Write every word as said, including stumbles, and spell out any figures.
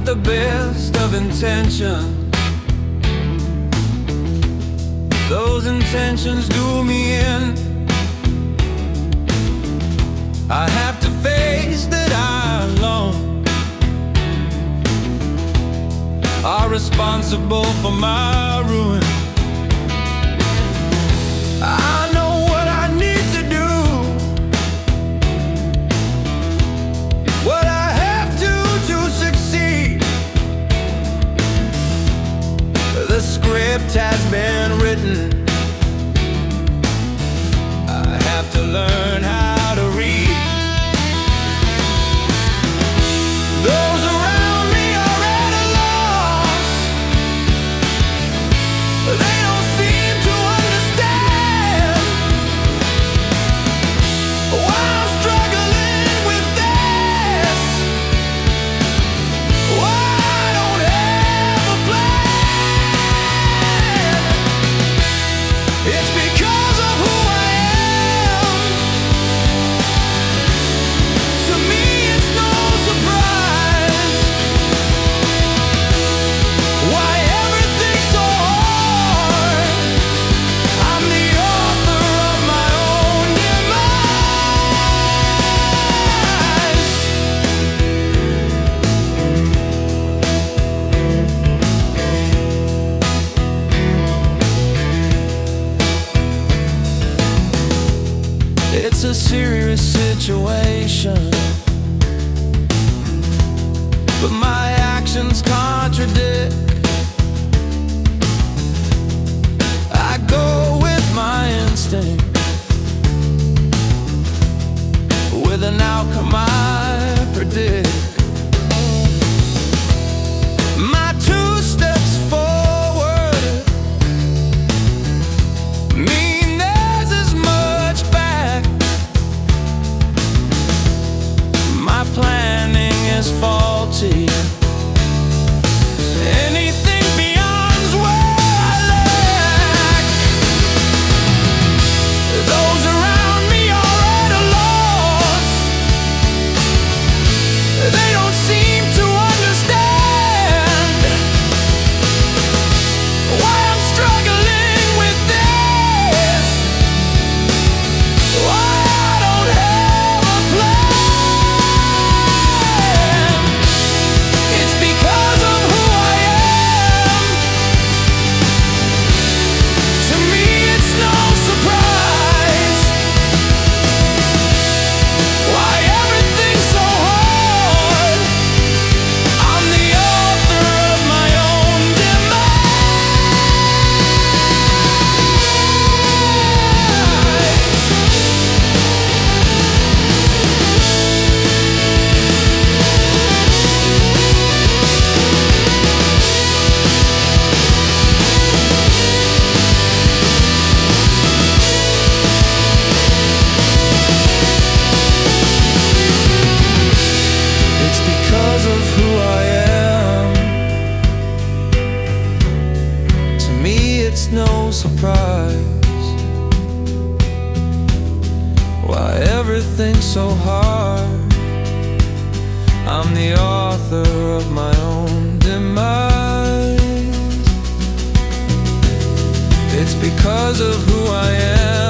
the best of intentions. Those intentions do me in. I have to face that I alone are responsible for my ruin. I know what I need to do, what I have to to succeed. The script has been written. I have to learn how to read. Those around me are at a loss. They don't seem to understand why I'm struggling with this, why I don't have a plan. It's because of who I am. To me it's no surprise why everything's so hard. I'm the author of my own demise. It's a serious situation, but my actions contradict. I go with my instinct, with an outcome I predict. My two steps forward mean there's as much back. My planning is faulty. Anything beyond's where I lack. Those around me are at a loss. They don't seem to understand why I'm struggling with this, why I don't have a plan. It's because of who I am. To me it's no surprise why everything's so hard. I'm the author of my own It's because of who I am. To me it's no surprise why everything's so hard. I'm the author of my own demise. It's because of who I am.